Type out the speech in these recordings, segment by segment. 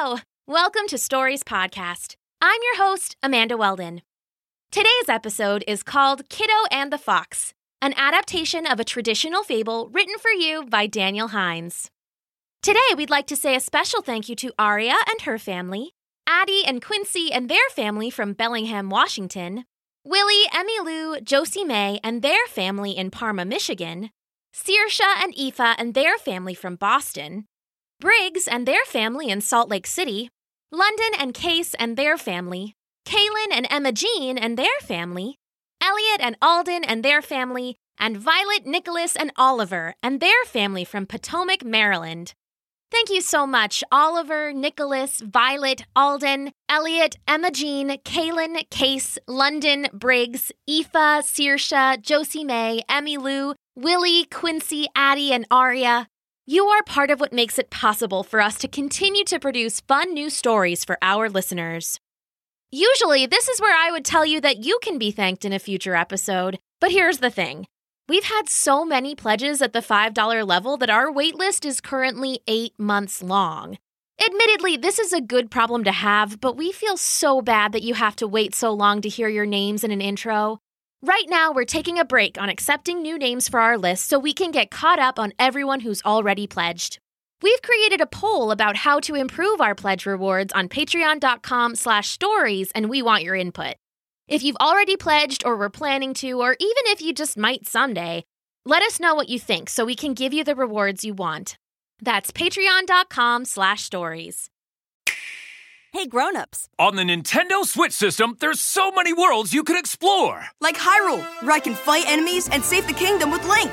Hello! Welcome to Stories Podcast. I'm your host, Amanda Weldon. Today's episode is called Kiddo and the Fox, an adaptation of a traditional fable written for you by Daniel Hines. Today, we'd like to say a special thank you to Aria and her family, Addie and Quincy and their family from Bellingham, Washington, Willie, Emmy Lou, Josie May and their family in Parma, Michigan, Saoirse and Aoife and their family from Boston, Briggs and their family in Salt Lake City, London and Case and their family, Kaylin and Emma Jean and their family, Elliot and Alden and their family, and Violet, Nicholas, and Oliver and their family from Potomac, Maryland. Thank you so much, Oliver, Nicholas, Violet, Alden, Elliot, Emma Jean, Kaylin, Case, London, Briggs, Aoife, Saoirse, Josie May, Emmy Lou, Willie, Quincy, Addie, and Aria. You are part of what makes it possible for us to continue to produce fun new stories for our listeners. Usually, this is where I would tell you that you can be thanked in a future episode, but here's the thing. We've had so many pledges at the $5 level that our waitlist is currently 8 months long. Admittedly, this is a good problem to have, but we feel so bad that you have to wait so long to hear your names in an intro. Right now, we're taking a break on accepting new names for our list so we can get caught up on everyone who's already pledged. We've created a poll about how to improve our pledge rewards on patreon.com/stories, and we want your input. If you've already pledged or were planning to, or even if you just might someday, let us know what you think so we can give you the rewards you want. That's patreon.com/stories. Hey grown-ups. On the Nintendo Switch system, there's so many worlds you can explore. Like Hyrule, where I can fight enemies and save the kingdom with Link.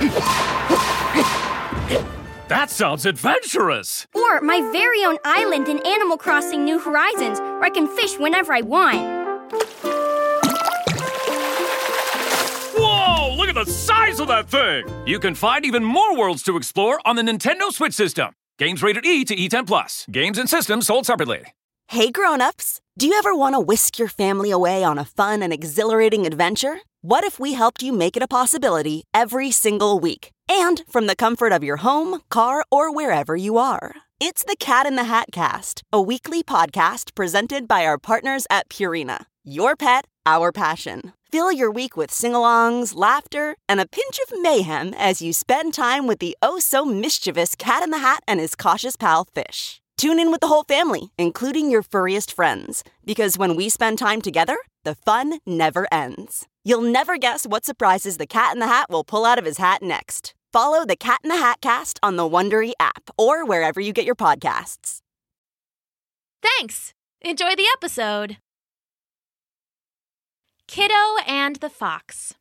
That sounds adventurous. Or my very own island in Animal Crossing New Horizons, where I can fish whenever I want. Whoa, look at the size of that thing! You can find even more worlds to explore on the Nintendo Switch system. Games rated E to E10+. Games and systems sold separately. Hey grown-ups. Do you ever want to whisk your family away on a fun and exhilarating adventure? What if we helped you make it a possibility every single week? And from the comfort of your home, car, or wherever you are. It's the Cat in the Hat Cast, a weekly podcast presented by our partners at Purina. Your pet, our passion. Fill your week with sing-alongs, laughter, and a pinch of mayhem as you spend time with the oh-so-mischievous Cat in the Hat and his cautious pal, Fish. Tune in with the whole family, including your furriest friends, because when we spend time together, the fun never ends. You'll never guess what surprises the Cat in the Hat will pull out of his hat next. Follow the Cat in the Hat Cast on the Wondery app or wherever you get your podcasts. Thanks! Enjoy the episode! Kiddo and the Fox.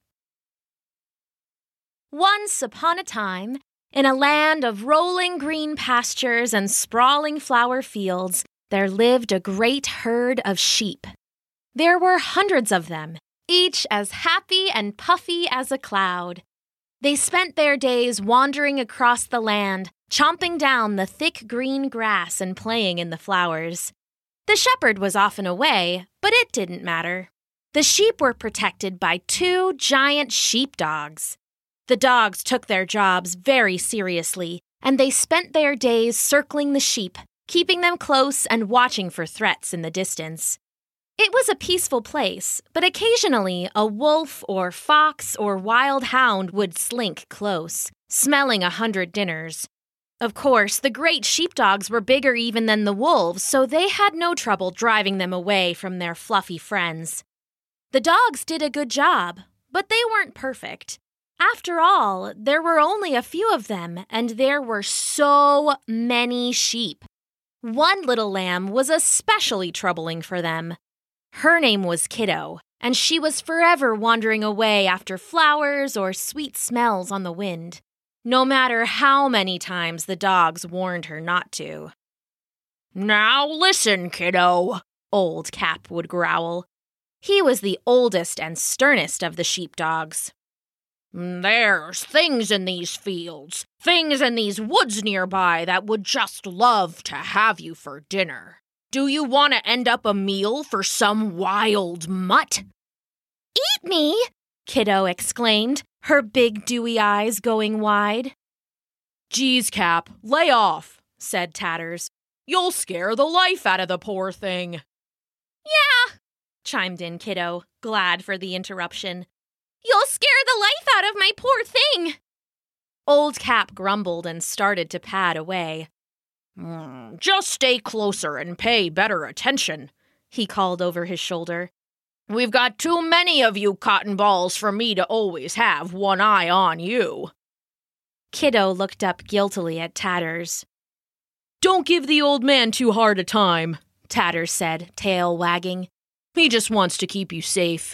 Once upon a time, in a land of rolling green pastures and sprawling flower fields, there lived a great herd of sheep. There were hundreds of them, each as happy and puffy as a cloud. They spent their days wandering across the land, chomping down the thick green grass and playing in the flowers. The shepherd was often away, but it didn't matter. The sheep were protected by 2 giant sheepdogs. The dogs took their jobs very seriously, and they spent their days circling the sheep, keeping them close and watching for threats in the distance. It was a peaceful place, but occasionally a wolf or fox or wild hound would slink close, smelling 100 dinners. Of course, the great sheepdogs were bigger even than the wolves, so they had no trouble driving them away from their fluffy friends. The dogs did a good job, but they weren't perfect. After all, there were only a few of them, and there were so many sheep. One little lamb was especially troubling for them. Her name was Kiddo, and she was forever wandering away after flowers or sweet smells on the wind, no matter how many times the dogs warned her not to. "Now listen, Kiddo," Old Cap would growl. He was the oldest and sternest of the sheepdogs. "There's things in these fields, things in these woods nearby that would just love to have you for dinner. Do you want to end up a meal for some wild mutt?" "Eat me!" Kiddo exclaimed, her big dewy eyes going wide. "Geez, Cap, lay off," said Tatters. You'll scare the life out of the poor thing. Yeah, chimed in Kiddo, glad for the interruption. You'll scare the life out of my poor thing. Old Cap grumbled and started to pad away. Just stay closer and pay better attention, he called over his shoulder. We've got too many of you cotton balls for me to always have one eye on you. Kiddo looked up guiltily at Tatters. Don't give the old man too hard a time, Tatters said, tail wagging. He just wants to keep you safe.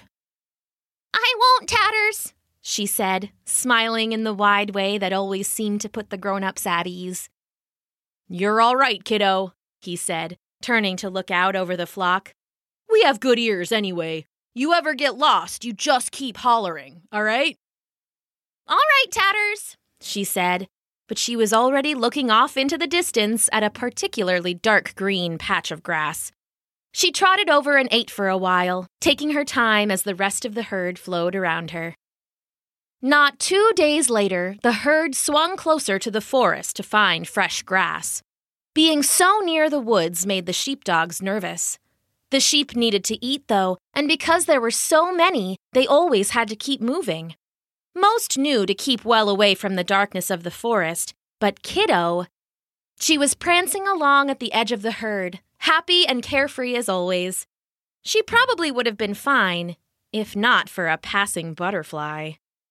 I won't, Tatters, she said, smiling in the wide way that always seemed to put the grown-ups at ease. You're all right, kiddo, he said, turning to look out over the flock. We have good ears anyway. You ever get lost, you just keep hollering, all right? All right, Tatters, she said, but she was already looking off into the distance at a particularly dark green patch of grass. She trotted over and ate for a while, taking her time as the rest of the herd flowed around her. Not 2 days later, the herd swung closer to the forest to find fresh grass. Being so near the woods made the sheepdogs nervous. The sheep needed to eat, though, and because there were so many, they always had to keep moving. Most knew to keep well away from the darkness of the forest, but Kiddo... She was prancing along at the edge of the herd, happy and carefree as always. She probably would have been fine, if not for a passing butterfly.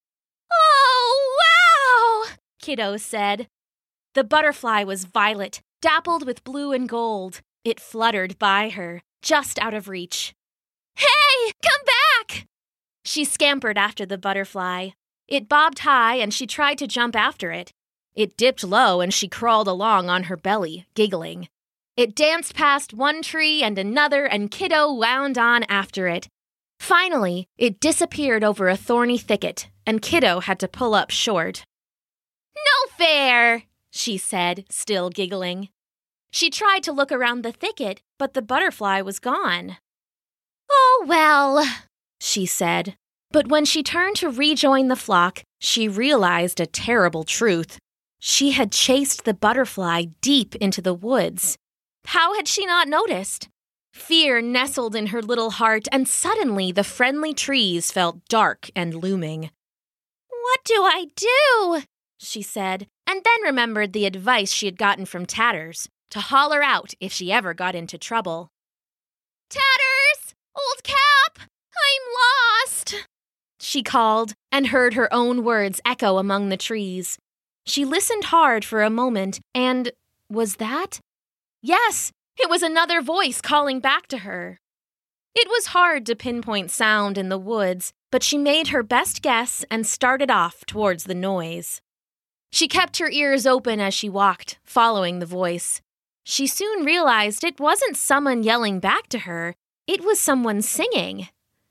Oh, wow! Kiddo said. The butterfly was violet, dappled with blue and gold. It fluttered by her, just out of reach. Hey, come back! She scampered after the butterfly. It bobbed high and she tried to jump after it. It dipped low and she crawled along on her belly, giggling. It danced past one tree and another and Kiddo wound on after it. Finally, it disappeared over a thorny thicket and Kiddo had to pull up short. No fair, she said, still giggling. She tried to look around the thicket, but the butterfly was gone. Oh, well, she said. But when she turned to rejoin the flock, she realized a terrible truth. She had chased the butterfly deep into the woods. How had she not noticed? Fear nestled in her little heart, and suddenly the friendly trees felt dark and looming. What do I do? She said, and then remembered the advice she had gotten from Tatters, to holler out if she ever got into trouble. Tatters! Old Cap! I'm lost! She called, and heard her own words echo among the trees. She listened hard for a moment, and was that? Yes, it was another voice calling back to her. It was hard to pinpoint sound in the woods, but she made her best guess and started off towards the noise. She kept her ears open as she walked, following the voice. She soon realized it wasn't someone yelling back to her, it was someone singing.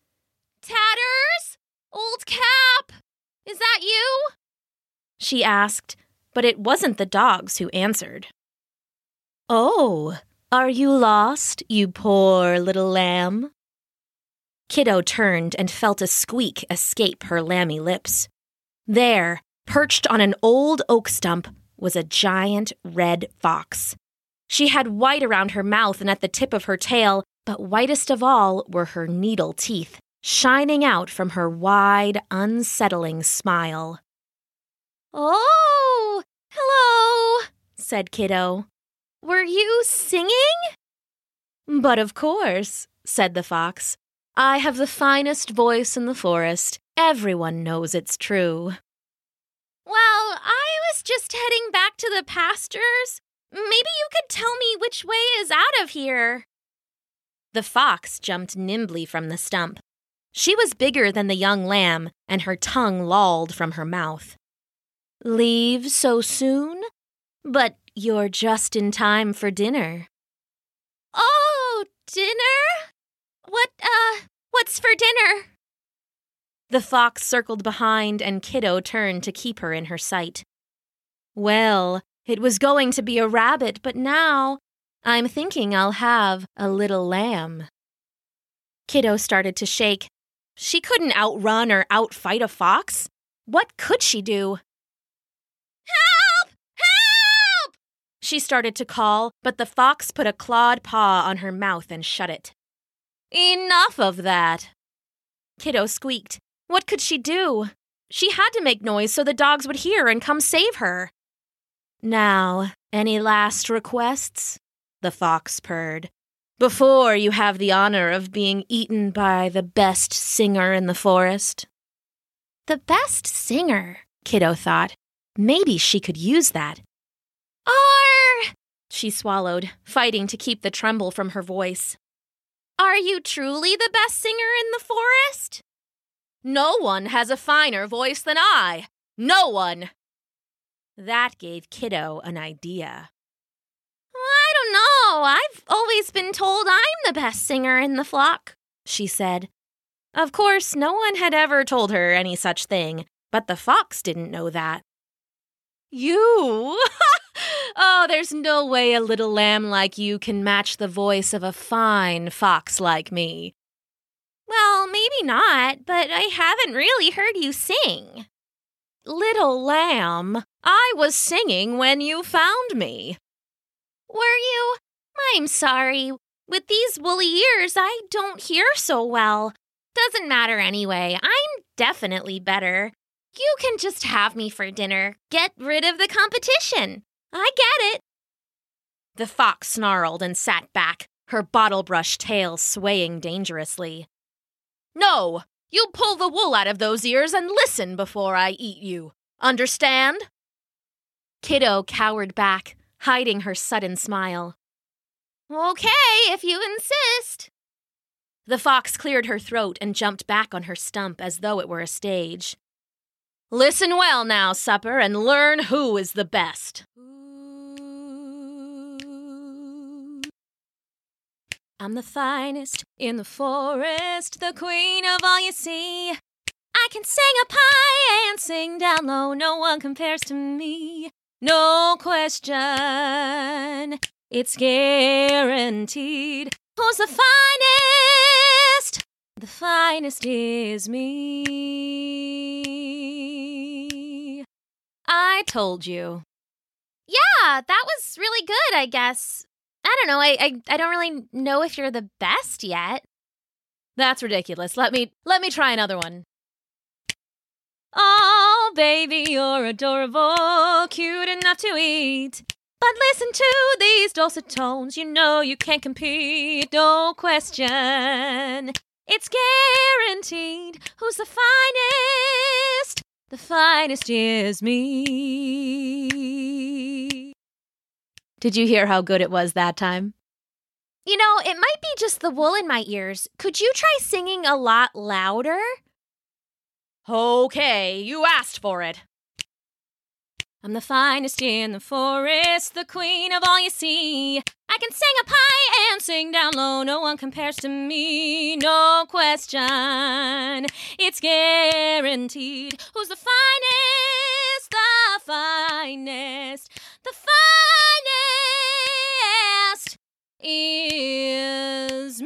Tatters? Old Cap? Is that you? She asked, but it wasn't the dogs who answered. Oh, are you lost, you poor little lamb? Kiddo turned and felt a squeak escape her lammy lips. There, perched on an old oak stump, was a giant red fox. She had white around her mouth and at the tip of her tail, but whitest of all were her needle teeth, shining out from her wide, unsettling smile. Oh, hello, said Kiddo. Were you singing? But of course, said the fox. I have the finest voice in the forest. Everyone knows it's true. Well, I was just heading back to the pastures. Maybe you could tell me which way is out of here. The fox jumped nimbly from the stump. She was bigger than the young lamb, and her tongue lolled from her mouth. Leave so soon? But you're just in time for dinner. Oh, dinner? What's for dinner? The fox circled behind, and Kiddo turned to keep her in her sight. Well, it was going to be a rabbit, but now I'm thinking I'll have a little lamb. Kiddo started to shake. She couldn't outrun or outfight a fox. What could she do? Help! Help! She started to call, but the fox put a clawed paw on her mouth and shut it. Enough of that. Kiddo squeaked. What could she do? She had to make noise so the dogs would hear and come save her. Now, any last requests? The fox purred. Before you have the honor of being eaten by the best singer in the forest. The best singer, Kiddo thought. Maybe she could use that. She swallowed, fighting to keep the tremble from her voice. Are you truly the best singer in the forest? No one has a finer voice than I. No one. That gave Kiddo an idea. I don't know. I've always been told I'm the best singer in the flock, she said. Of course, no one had ever told her any such thing, but the fox didn't know that. You? Oh, there's no way a little lamb like you can match the voice of a fine fox like me. Well, maybe not, but I haven't really heard you sing. Little lamb, I was singing when you found me. Were you? I'm sorry. With these woolly ears, I don't hear so well. Doesn't matter anyway. I'm definitely better. You can just have me for dinner. Get rid of the competition. I get it. The fox snarled and sat back, her bottle-brush tail swaying dangerously. No! You pull the wool out of those ears and listen before I eat you. Understand? Kiddo cowered back, hiding her sudden smile. Okay, if you insist. The fox cleared her throat and jumped back on her stump as though it were a stage. Listen well now, supper, and learn who is the best. I'm the finest in the forest, the queen of all you see. I can sing up high and sing down low, no one compares to me. No question, it's guaranteed. Who's the finest? The finest is me. I told you. Yeah, that was really good, I guess. I don't know, I don't really know if you're the best yet. That's ridiculous. Let me try another one. Oh, baby, you're adorable, cute enough to eat. But listen to these dulcet tones, you know you can't compete, no question. It's guaranteed. Who's the finest? The finest is me. Did you hear how good it was that time? You know, it might be just the wool in my ears. Could you try singing a lot louder? Okay, you asked for it. I'm the finest in the forest, the queen of all you see. I can sing up high and sing down low, no one compares to me, no question. It's guaranteed. Who's the finest? The finest. The finest is me.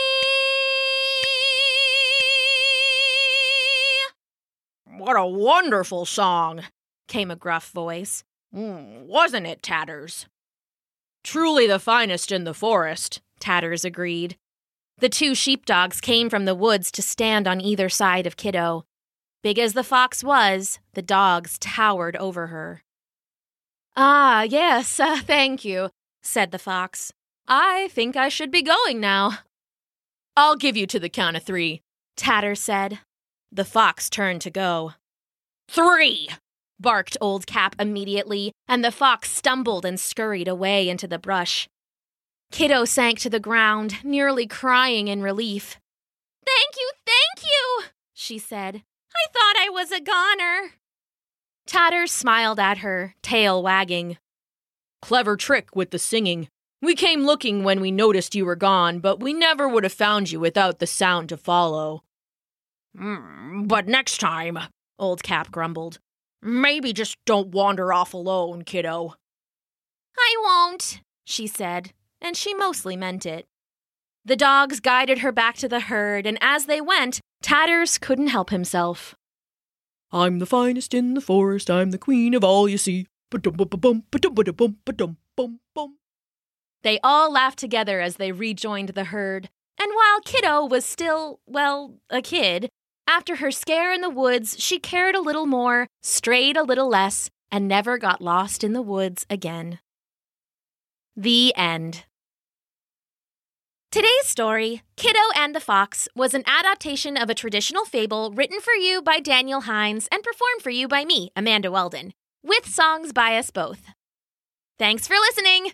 What a wonderful song, came a gruff voice. Wasn't it, Tatters? Truly the finest in the forest, Tatters agreed. The two sheepdogs came from the woods to stand on either side of Kiddo. Big as the fox was, the dogs towered over her. Ah, yes, thank you, said the fox. I think I should be going now. I'll give you to the count of 3, Tatters said. The fox turned to go. 3! Barked Old Cap immediately, and the fox stumbled and scurried away into the brush. Kiddo sank to the ground, nearly crying in relief. Thank you, she said. I thought I was a goner. Tatters smiled at her, tail wagging. Clever trick with the singing. We came looking when we noticed you were gone, but we never would have found you without the sound to follow. But next time, Old Cap grumbled. Maybe just don't wander off alone, Kiddo. I won't, she said, and she mostly meant it. The dogs guided her back to the herd, and as they went, Tatters couldn't help himself. I'm the finest in the forest, I'm the queen of all you see. They all laughed together as they rejoined the herd. And while Kiddo was still, well, a kid, after her scare in the woods, she cared a little more, strayed a little less, and never got lost in the woods again. The end. Today's story, Kiddo and the Fox, was an adaptation of a traditional fable written for you by Daniel Hines and performed for you by me, Amanda Weldon, with songs by us both. Thanks for listening!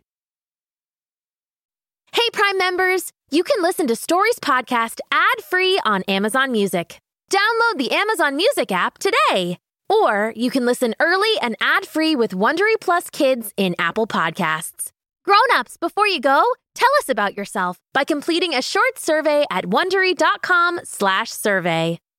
Hey, Prime members! You can listen to Stories Podcast ad-free on Amazon Music. Download the Amazon Music app today! Or you can listen early and ad-free with Wondery Plus Kids in Apple Podcasts. Grown-ups, before you go, tell us about yourself by completing a short survey at Wondery.com/survey.